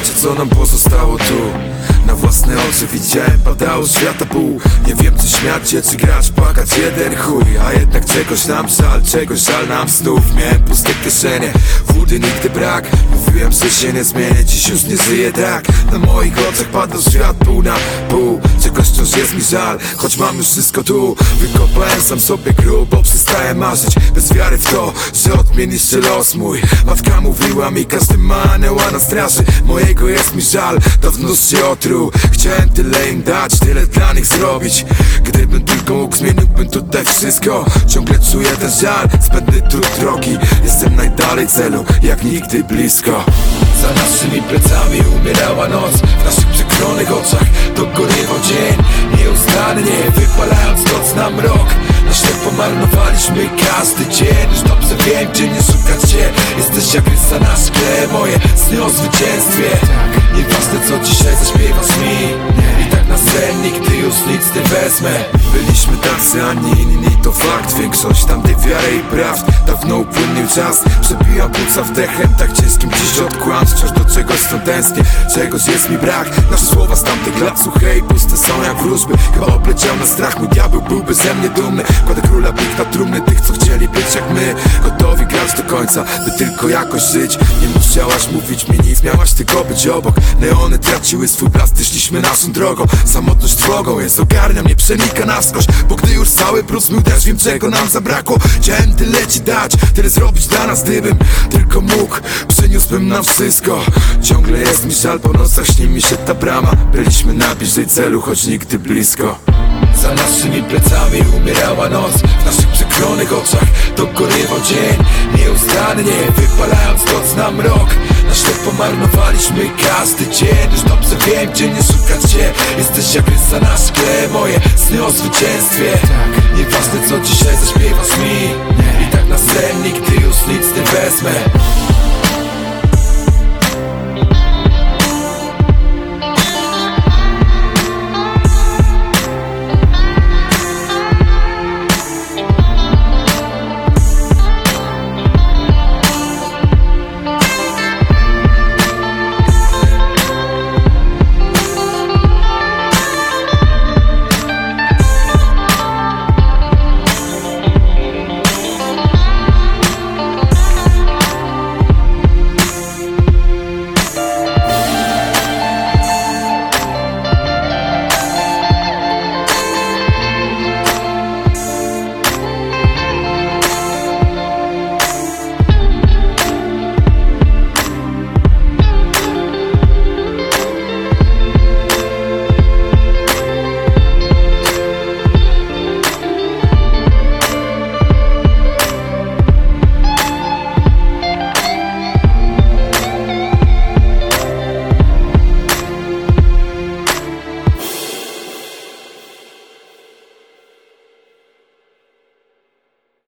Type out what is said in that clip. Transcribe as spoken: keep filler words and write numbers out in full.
bracie, co nam pozostało tu. Na własne oczy widziałem, padało świata pół. Nie wiem, czy śmiać się, czy grać, płakać, jeden chuj. A jednak czegoś nam żal, czegoś żal nam znów. Miałem puste kieszenie, wody nigdy brak. Mówiłem, że się nie zmienię, dziś już nie żyję tak. Na moich oczach padł świat pół na pół. Czegoś wciąż jest mi żal, choć mam już wszystko tu. Wykopałem sam sobie grób, bo przestałem marzyć bez wiary w to, że odmienisz się los mój. Matka mówiła mi, każdy ma anioła na straży. Mojego jest mi żal, dawno się otruł. Chciałem tyle im dać, tyle dla nich zrobić. Gdybym tylko mógł, zmieniłbym tutaj wszystko. Ciągle czuję ten żal, zbędny trud drogi. Jestem najdalej celu, jak nigdy blisko. Za naszymi plecami umierała noc, w naszych przekronych oczach dogorywał dzień. Nieustannie wypalając noc na mrok. Na ślepo marnowaliśmy każdy dzień. Już dobrze wiem, gdzie nie szukać cię. Jesteś jak rysa na szkle, moje sny o zwycięstwie. Nieważne co dzisiaj zaśpiewasz mi, i tak na sen nigdy już nic nie wezmę. Byliśmy tacy, a nie inni, to fakt. Większość tamtej wiary i prawd dawno upłynął czas. Przebijam płuca wdechem, tak ciężkim dziś od kłamstw. Wciąż do czegoś są tęsknię, czegoś jest mi brak. Nasze słowa z tamtych lat suche i puste są jak wróżby. Chyba obleciał na strach, mój diabeł byłby ze mnie dumny. Kładę króla pik na trumny tych, co chcieli być jak my. Gotowi grać do końca, by tylko jakoś żyć. Nie musiałaś mówić mi nic, miałaś tylko być obok. Neony traciły swój blask, szliśmy naszą drogą. Samotność trwogą jest, ogarnia mnie, przenika na wskroś. Bo gdy już cały brud zmył deszcz, wiem czego nam zabrakło. Chciałem tyle ci dać, tyle zrobić dla nas, gdybym tylko mógł, przyniósłbym nam wszystko. Ciągle jest mi żal, po nocach śni mi się ta brama. Byliśmy najbliżej celu, choć nigdy blisko. Za naszymi plecami umierała noc, w naszych przekronych oczach dogorywał dzień. Nieustannie wypalając noc na mrok. Na ślepo marnowaliśmy każdy dzień. Już dobrze wiem, gdzie nie szukać cię. Jesteś jak rysa na szkle, moje sny o zwycięstwie. Nieważne co dzisiaj zaśpiewasz mi, i tak na sen nigdy już nic nie wezmę.